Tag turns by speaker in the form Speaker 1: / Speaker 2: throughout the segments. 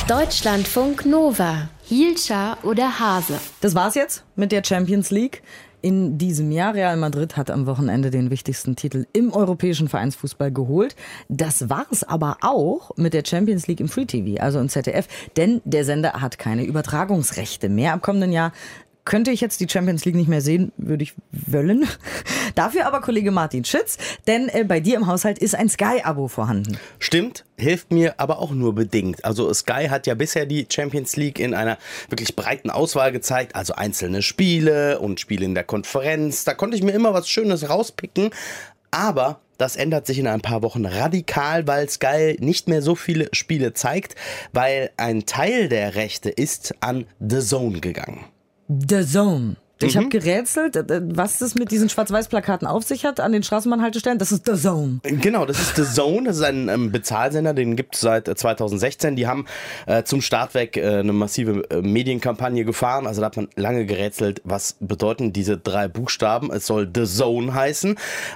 Speaker 1: Deutschlandfunk Nova. Hielscher oder Hase?
Speaker 2: Das war's jetzt mit der Champions League. In diesem Jahr Real Madrid hat am Wochenende den wichtigsten Titel im europäischen Vereinsfußball geholt. Das war's aber auch mit der Champions League im Free TV, also im ZDF. Denn der Sender hat keine Übertragungsrechte mehr. Am kommenden Jahr könnte ich jetzt die Champions League nicht mehr sehen, würde ich wollen. Dafür aber Kollege Martin Schütz, denn bei dir im Haushalt ist ein Sky-Abo vorhanden.
Speaker 3: Stimmt, hilft mir aber auch nur bedingt. Also Sky hat ja bisher die Champions League in einer wirklich breiten Auswahl gezeigt, also einzelne Spiele und Spiele in der Konferenz. Da konnte ich mir immer was Schönes rauspicken, aber das ändert sich in ein paar Wochen radikal, weil Sky nicht mehr so viele Spiele zeigt, weil ein Teil der Rechte ist an DAZN gegangen.
Speaker 2: DAZN. Ich habe gerätselt, was das mit diesen Schwarz-Weiß-Plakaten auf sich hat an den Straßenbahnhaltestellen. Das ist DAZN.
Speaker 3: Genau, das ist DAZN. Das ist ein Bezahlsender, den gibt es seit 2016. Die haben zum Startwerk eine massive Medienkampagne gefahren. Also da hat man lange gerätselt, was bedeuten diese 3 Buchstaben. Es soll DAZN heißen.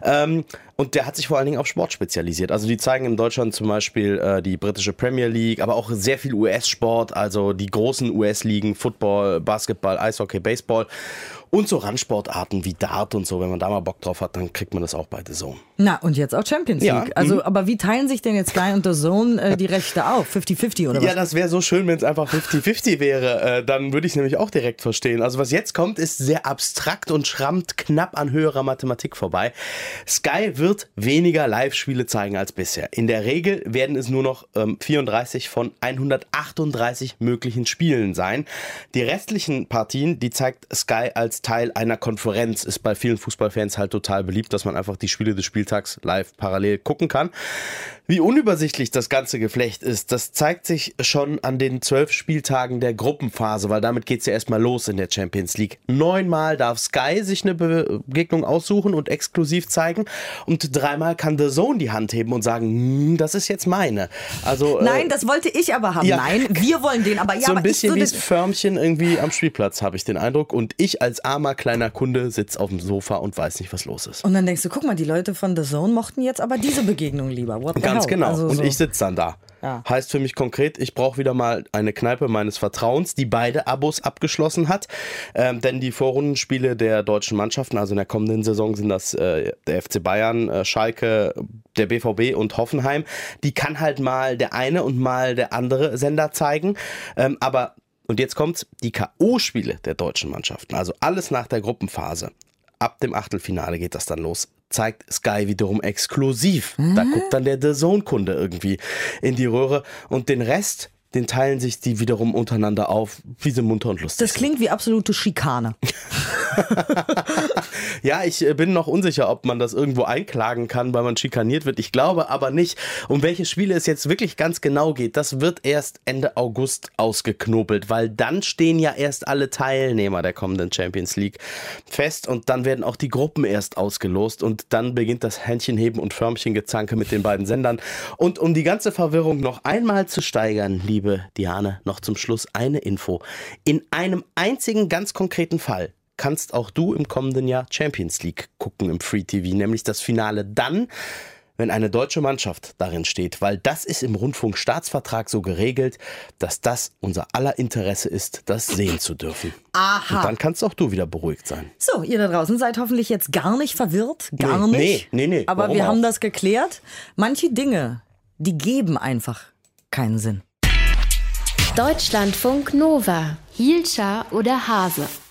Speaker 3: Und der hat sich vor allen Dingen auf Sport spezialisiert. Also die zeigen in Deutschland zum Beispiel die britische Premier League, aber auch sehr viel US-Sport, also die großen US-Ligen, Football, Basketball, Eishockey, Baseball und so Randsportarten wie Dart und so. Wenn man da mal Bock drauf hat, dann kriegt man das auch bei DAZN.
Speaker 2: Na, und jetzt auch Champions League.
Speaker 3: Ja,
Speaker 2: also, aber wie teilen sich denn jetzt Sky und DAZN die Rechte auf? 50-50 oder was?
Speaker 3: Ja, das wäre so schön, wenn es einfach 50-50 wäre. Dann würde ich es nämlich auch direkt verstehen. Also was jetzt kommt, ist sehr abstrakt und schrammt knapp an höherer Mathematik vorbei. Sky wird weniger Live-Spiele zeigen als bisher. In der Regel werden es nur noch 34 von 138 möglichen Spielen sein. Die restlichen Partien, die zeigt Sky als Teil einer Konferenz. Ist bei vielen Fußballfans halt total beliebt, dass man einfach die Spiele des Spieltags live parallel gucken kann. Wie unübersichtlich das ganze Geflecht ist, das zeigt sich schon an den 12 Spieltagen der Gruppenphase, weil damit geht's ja erstmal los in der Champions League. 9-mal darf Sky sich eine Begegnung aussuchen und exklusiv zeigen und 3-mal kann DAZN die Hand heben und sagen, das ist jetzt meine. Also,
Speaker 2: Nein, das wollte ich aber haben.
Speaker 3: Ja.
Speaker 2: Nein, wir wollen den. Aber ja,
Speaker 3: so ein
Speaker 2: aber
Speaker 3: bisschen wie das Förmchen irgendwie am Spielplatz, habe ich den Eindruck. Und ich als armer kleiner Kunde sitze auf dem Sofa und weiß nicht, was los ist.
Speaker 2: Und dann denkst du, guck mal, die Leute von DAZN mochten jetzt aber diese Begegnung lieber. What the
Speaker 3: Ganz
Speaker 2: hell?
Speaker 3: genau.
Speaker 2: Also
Speaker 3: und
Speaker 2: so.
Speaker 3: ich sitze dann da.
Speaker 2: Ja.
Speaker 3: Heißt für mich konkret, ich brauche wieder mal eine Kneipe meines Vertrauens, die beide Abos abgeschlossen hat. Denn die Vorrundenspiele der deutschen Mannschaften, also in der kommenden Saison sind das der FC Bayern, Schalke, der BVB und Hoffenheim. Die kann halt mal der eine und mal der andere Sender zeigen. Aber, und jetzt kommt's, die K.O.-Spiele der deutschen Mannschaften, also alles nach der Gruppenphase. Ab dem Achtelfinale geht das dann los. Zeigt Sky wiederum exklusiv. Da guckt dann der DAZN-Kunde irgendwie in die Röhre und den Rest, den teilen sich die wiederum untereinander auf, wie sie munter und lustig
Speaker 2: Das klingt wie absolute Schikane.
Speaker 3: Ja, ich bin noch unsicher, ob man das irgendwo einklagen kann, weil man schikaniert wird. Ich glaube aber nicht. Um welche Spiele es jetzt wirklich ganz genau geht, das wird erst Ende August ausgeknobelt, weil dann stehen ja erst alle Teilnehmer der kommenden Champions League fest und dann werden auch die Gruppen erst ausgelost und dann beginnt das Händchenheben und Förmchengezanke mit den beiden Sendern. Und um die ganze Verwirrung noch einmal zu steigern, liebe Diane, noch zum Schluss eine Info. In einem einzigen ganz konkreten Fall kannst auch du im kommenden Jahr Champions League gucken im Free TV, nämlich das Finale dann, wenn eine deutsche Mannschaft darin steht, weil das ist im Rundfunkstaatsvertrag so geregelt, dass das unser aller Interesse ist, das sehen zu dürfen.
Speaker 2: Aha.
Speaker 3: Und dann kannst auch du wieder beruhigt sein.
Speaker 2: So, ihr da draußen seid hoffentlich jetzt gar nicht verwirrt. Gar nicht.
Speaker 3: Nee.
Speaker 2: Aber
Speaker 3: Warum
Speaker 2: wir haben
Speaker 3: auch?
Speaker 2: das geklärt. Manche Dinge, die geben einfach keinen Sinn.
Speaker 1: Deutschlandfunk Nova. Hielscher oder Hase?